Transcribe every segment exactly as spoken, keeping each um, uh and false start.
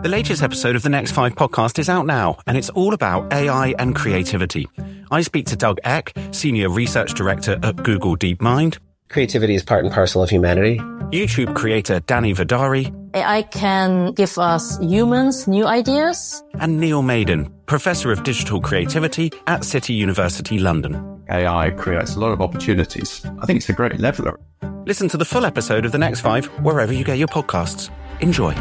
The latest episode of the Next Five podcast is out now, and it's all about A I and creativity. I speak to Doug Eck, Senior Research Director at Google DeepMind. Creativity is part and parcel of humanity. YouTube creator Danny Vidari. A I can give us humans new ideas. And Neil Maiden, Professor of Digital Creativity at City University London. A I creates a lot of opportunities. I think it's a great leveler. Listen to the full episode of The Next Five wherever you get your podcasts. Enjoy.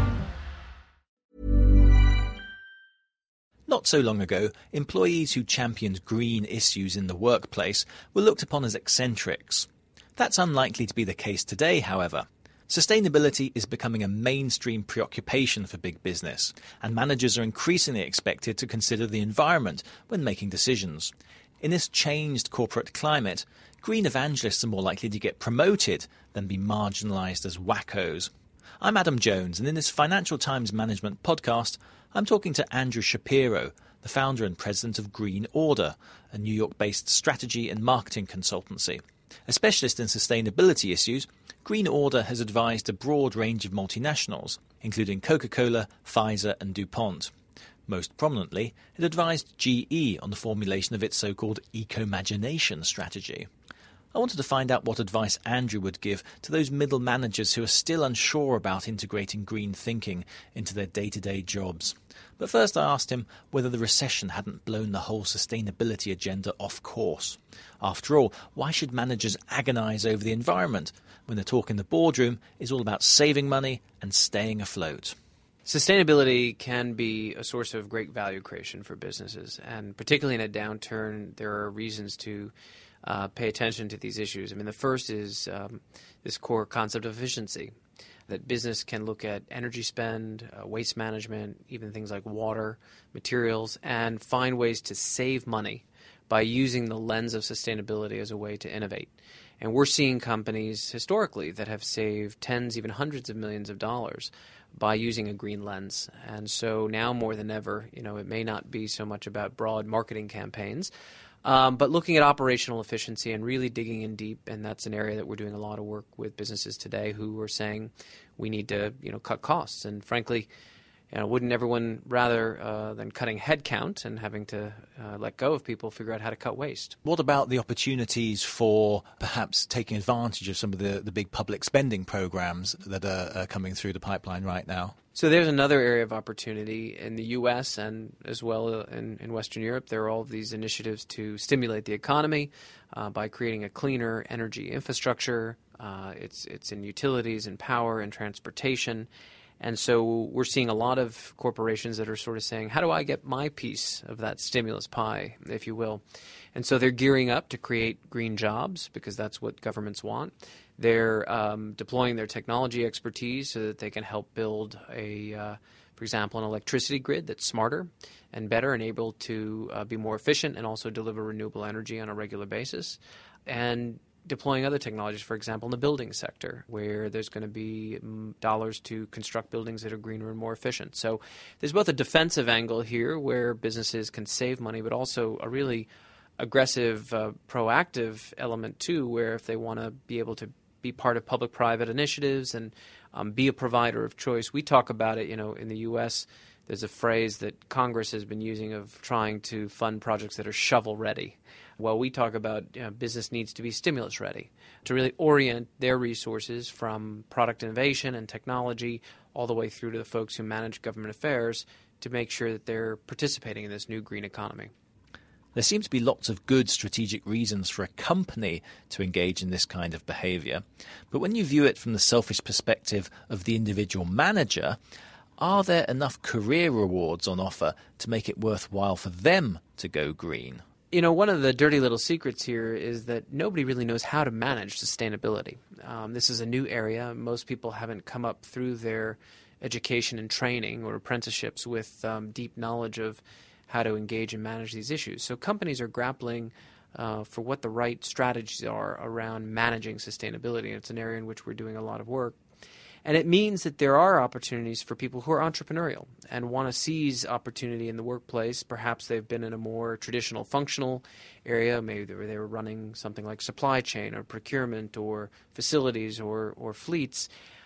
Not so long ago, employees who championed green issues in the workplace were looked upon as eccentrics. That's unlikely to be the case today, however. Sustainability is becoming a mainstream preoccupation for big business, and managers are increasingly expected to consider the environment when making decisions. In this changed corporate climate, green evangelists are more likely to get promoted than be marginalised as wackos. I'm Adam Jones, and in this Financial Times Management podcast, I'm talking to Andrew Shapiro, the founder and president of Green Order, a New York-based strategy and marketing consultancy. A specialist in sustainability issues, Green Order has advised a broad range of multinationals, including Coca-Cola, Pfizer and DuPont. Most prominently, it advised G E on the formulation of its so-called eco-magination strategy. I wanted to find out what advice Andrew would give to those middle managers who are still unsure about integrating green thinking into their day-to-day jobs. But first I asked him whether the recession hadn't blown the whole sustainability agenda off course. After all, why should managers agonise over the environment when the talk in the boardroom is all about saving money and staying afloat? Sustainability can be a source of great value creation for businesses, and particularly in a downturn, there are reasons to uh, pay attention to these issues. I mean, the first is um, this core concept of efficiency, that business can look at energy spend, uh, waste management, even things like water, materials, and find ways to save money by using the lens of sustainability as a way to innovate. And we're seeing companies historically that have saved tens, even hundreds of millions of dollars by using a green lens. And so now more than ever, you know, it may not be so much about broad marketing campaigns, um, but looking at operational efficiency and really digging in deep. And that's an area that we're doing a lot of work with businesses today who are saying we need to, you know, cut costs. And frankly, you know, wouldn't everyone rather uh, than cutting headcount and having to uh, let go of people figure out how to cut waste? What about the opportunities for perhaps taking advantage of some of the, the big public spending programs that are, are coming through the pipeline right now? So there's another area of opportunity in the U S and as well in, in Western Europe. There are all of these initiatives to stimulate the economy uh, by creating a cleaner energy infrastructure. Uh, it's it's in utilities and power and transportation. And so we're seeing a lot of corporations that are sort of saying, how do I get my piece of that stimulus pie, if you will? And so they're gearing up to create green jobs because that's what governments want. They're um, deploying their technology expertise so that they can help build a, uh, for example, an electricity grid that's smarter and better and able to uh, be more efficient and also deliver renewable energy on a regular basis. And deploying other technologies, for example, in the building sector, where there's going to be dollars to construct buildings that are greener and more efficient. So there's both a defensive angle here where businesses can save money, but also a really aggressive, uh, proactive element, too, where if they want to be able to be part of public-private initiatives and um, be a provider of choice. We talk about it, you know, in the U S, there's a phrase that Congress has been using of trying to fund projects that are shovel-ready. Well, we talk about you know, business needs to be stimulus-ready, to really orient their resources from product innovation and technology all the way through to the folks who manage government affairs to make sure that they're participating in this new green economy. There seem to be lots of good strategic reasons for a company to engage in this kind of behaviour. But when you view it from the selfish perspective of the individual manager, are there enough career rewards on offer to make it worthwhile for them to go green? You know, one of the dirty little secrets here is that nobody really knows how to manage sustainability. Um, this is a new area. Most people haven't come up through their education and training or apprenticeships with um, deep knowledge of how to engage and manage these issues. So companies are grappling uh, for what the right strategies are around managing sustainability. And it's an area in which we're doing a lot of work. And it means that there are opportunities for people who are entrepreneurial and want to seize opportunity in the workplace. Perhaps they've been in a more traditional functional area. Maybe they were, they were running something like supply chain or procurement or facilities or, or fleets.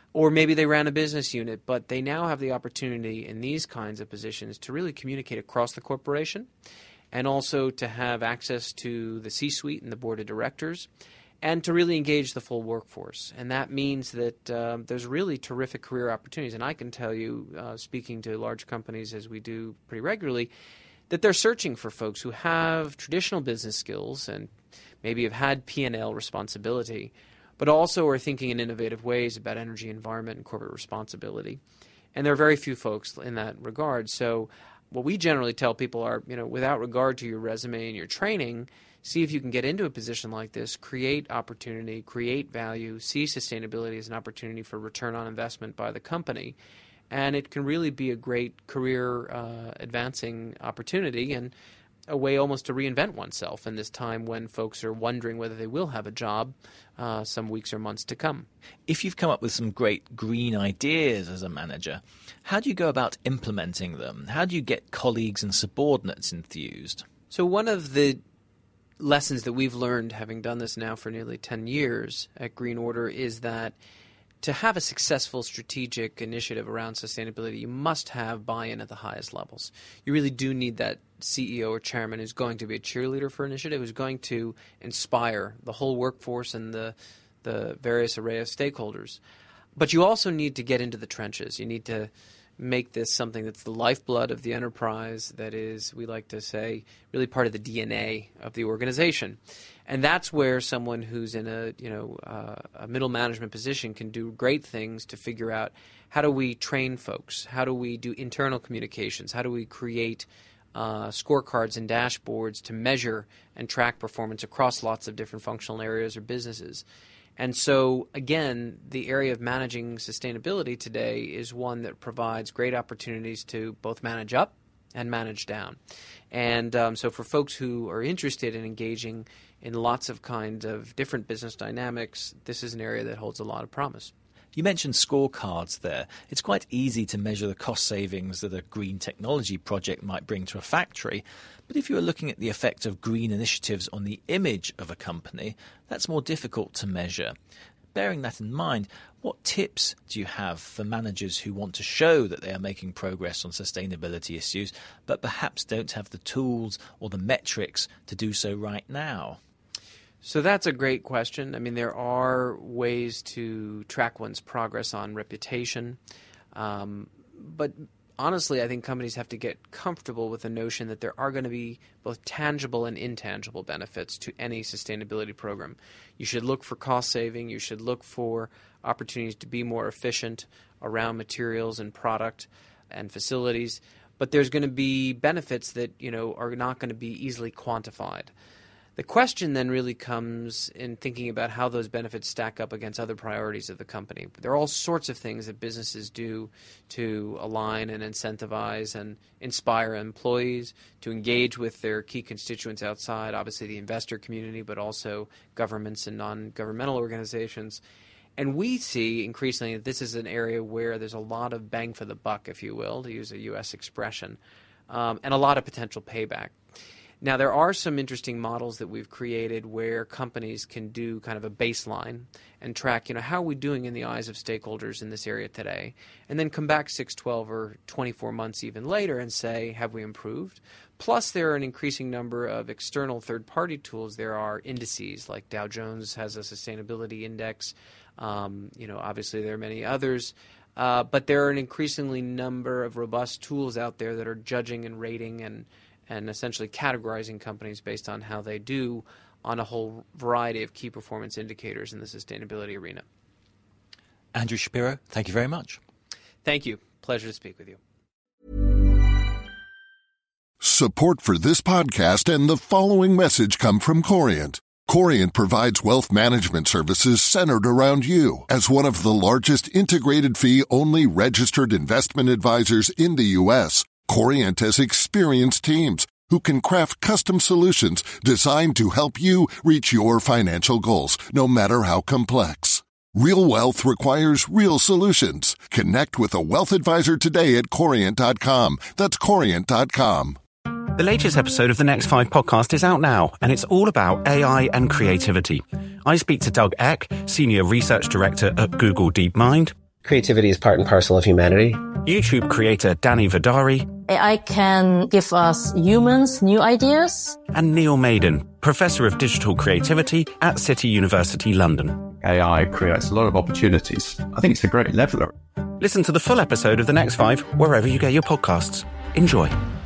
Or maybe they ran a business unit, but they now have the opportunity in these kinds of positions to really communicate across the corporation and also to have access to the C-suite and the board of directors and to really engage the full workforce. And that means that uh, there's really terrific career opportunities. And I can tell you, uh, speaking to large companies as we do pretty regularly, that they're searching for folks who have traditional business skills and maybe have had P and L responsibility, but also are thinking in innovative ways about energy, environment, and corporate responsibility. And there are very few folks in that regard. So what we generally tell people are, you know, without regard to your resume and your training, see if you can get into a position like this, create opportunity, create value, see sustainability as an opportunity for return on investment by the company. And it can really be a great career uh, advancing opportunity and a way almost to reinvent oneself in this time when folks are wondering whether they will have a job uh, some weeks or months to come. If you've come up with some great green ideas as a manager, how do you go about implementing them? How do you get colleagues and subordinates enthused? So one of the lessons that we've learned, having done this now for nearly ten years at Green Order, is that to have a successful strategic initiative around sustainability, you must have buy-in at the highest levels. You really do need that C E O or chairman who's going to be a cheerleader for an initiative, who's going to inspire the whole workforce and the, the various array of stakeholders. But you also need to get into the trenches. You need to make this something that's the lifeblood of the enterprise, that is, we like to say, really part of the D N A of the organization. And that's where someone who's in a, you know, uh, a middle management position can do great things to figure out how do we train folks, how do we do internal communications, how do we create uh, scorecards and dashboards to measure and track performance across lots of different functional areas or businesses. And so, again, the area of managing sustainability today is one that provides great opportunities to both manage up and manage down. And um, so for folks who are interested in engaging in lots of kinds of different business dynamics, this is an area that holds a lot of promise. You mentioned scorecards there. It's quite easy to measure the cost savings that a green technology project might bring to a factory. But if you are looking at the effect of green initiatives on the image of a company, that's more difficult to measure. Bearing that in mind, what tips do you have for managers who want to show that they are making progress on sustainability issues, but perhaps don't have the tools or the metrics to do so right now? So that's a great question. I mean, there are ways to track one's progress on reputation. Um, but honestly, I think companies have to get comfortable with the notion that there are going to be both tangible and intangible benefits to any sustainability program. You should look for cost saving. You should look for opportunities to be more efficient around materials and product and facilities. But there's going to be benefits that, you know, are not going to be easily quantified. The question then really comes in thinking about how those benefits stack up against other priorities of the company. There are all sorts of things that businesses do to align and incentivize and inspire employees to engage with their key constituents outside, obviously the investor community, but also governments and non-governmental organizations. And we see increasingly that this is an area where there's a lot of bang for the buck, if you will, to use a U S expression, um, and a lot of potential payback. Now, there are some interesting models that we've created where companies can do kind of a baseline and track, you know, how are we doing in the eyes of stakeholders in this area today, and then come back six, twelve, or twenty-four months even later and say, have we improved? Plus, there are an increasing number of external third-party tools. There are indices, like Dow Jones has a sustainability index. Um, you know, obviously there are many others. Uh, but there are an increasingly number of robust tools out there that are judging and rating and and essentially categorizing companies based on how they do on a whole variety of key performance indicators in the sustainability arena. Andrew Shapiro, thank you very much. Thank you. Pleasure to speak with you. Support for this podcast and the following message come from Corient. Corient provides wealth management services centered around you. As one of the largest integrated fee-only registered investment advisors in the U S, Corient has experienced teams who can craft custom solutions designed to help you reach your financial goals, no matter how complex. Real wealth requires real solutions. Connect with a wealth advisor today at Corient dot com. That's Corient dot com. The latest episode of the Next Five podcast is out now, and it's all about A I and creativity. I speak to Doug Eck, Senior Research Director at Google DeepMind. Creativity is part and parcel of humanity. YouTube creator Danny Vidari. A I can give us humans new ideas. And Neil Maiden, Professor of Digital Creativity at City University London. A I creates a lot of opportunities. I think it's a great leveler. Listen to the full episode of The Next Five wherever you get your podcasts. Enjoy.